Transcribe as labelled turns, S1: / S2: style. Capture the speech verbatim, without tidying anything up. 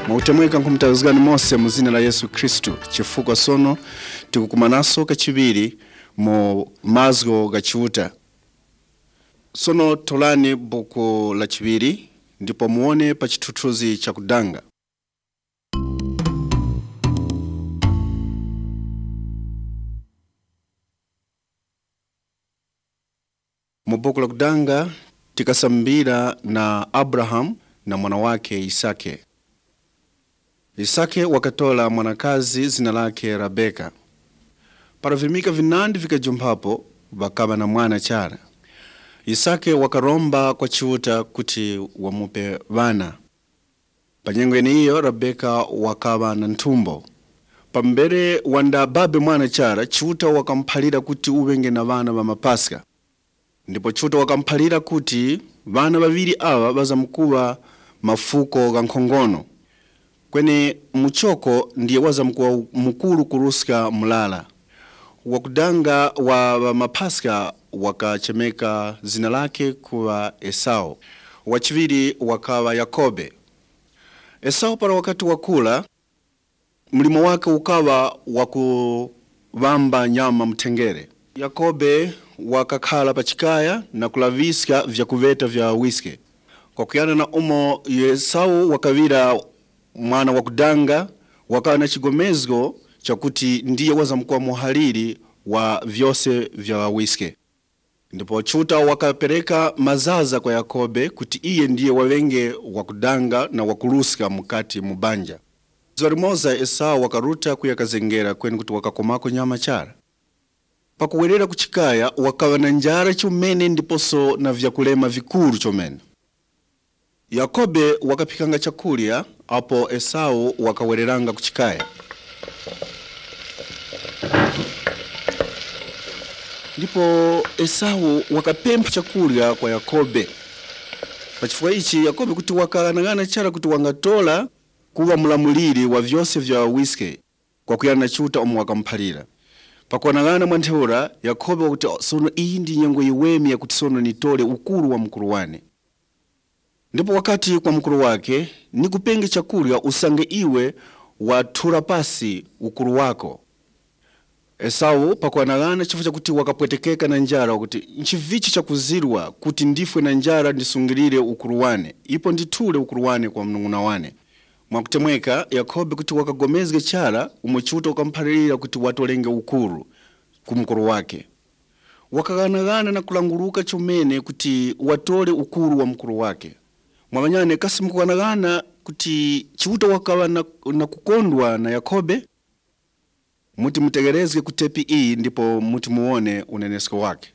S1: Mwautemweka nkumutazigani Mose muzina la Yesu Kristo chifukwa sono tikukumanaso kachibiri mu mazgo gachiuta. Sono tolani buku la chibiri ndipo muone pa chitutuzi cha kudanga. Mu buku la kudanga tikasambira na Abraham na mwana wake Isake. Isake wakatola mwanakazi zina lake Rebeka. Paravimika vinandi vikajumpapo wakaba na mwana chara. Isake wakaromba kwa chiuta kuti wamupe vana. Panyengweni hiyo Rebeka wakaba na ntumbo. Pambere wanda babe mwana chara chiuta wakampalira kuti uwenge na vana wa mapaska. Ndipo chiuta wakampalira kuti vana vaviri awa baza mkuwa mafuko gankongono. Kwenye mchoko ndiye waza mkuwa mkuru kuruska mulala. Wakudanga wa mapaska wakachemeka zina lake kuwa Esau. Wachiviri wakawa Yakobe. Esau para wakati wakula, mlimo wake ukawa wakuvamba nyama mtengere. Yakobe wakakala pachikaya na kulaviska vya kuveta vya wiske. Kwa kuyana na umo Esau wakavira mwana wakudanga wakawa na chigomezgo chakuti ndiye waza mkuwa muhaliri wa vyose vya wiske. Ndipo chuta wakapereka mazaza kwa Yakobe kuti iye ndiye wawenge wakudanga na wakuruska mukati mubanja. Zorimoza Esau wakaruta kuyakazengera kweni kuti wakakomako nyama chara. Pakuwerera kuchikaya wakawa na njara chumene ndiposo na vyakulema vikuru chomene. Yakobe wakapikanga chakulia, apo Esau wakawereranga kuchikaya. Ndipo Esau wakapempa chakulia kwa Yakobe. Pachifukwa ichi Yakobe kuti wakanangana chara kuti wangatola kuwa mulamuliri wa vyose vya wiske kwa kuyana chuta omu wakampalira. Pakuwanangana mwantheura Yakobe wakuti sono iyi ndi nyengo iwemi ya kuti sono nitole ukuru wa mkuru wane. Ndipo wakati kwa mkuru wake ni kupenge chakulia usange iwe watura pasi ukuru wako. Esau pakuwanangana chifu chakuti wakapwetekeka na njara wakuti nchivichi chakuzirwa kuti ndifwe na njara ndisungirire ukuru wane. Ipo nditule ukuru wane kwa mnunguna wane. Mwakutemweka Yakobe kuti wakagomezge chara umochuta ukampalira kuti watolenge ukuru kumukuru wake. Wakaganagana na kulanguruka chumene kuti watole ukuru wa mkuru wake. Mwamanyane kasi mkuganagana kuti chiuta wakawa na, na kukondwa na Yakobe. Muti mutegerezge kutepi ii ndipo muti muone unenesko wake.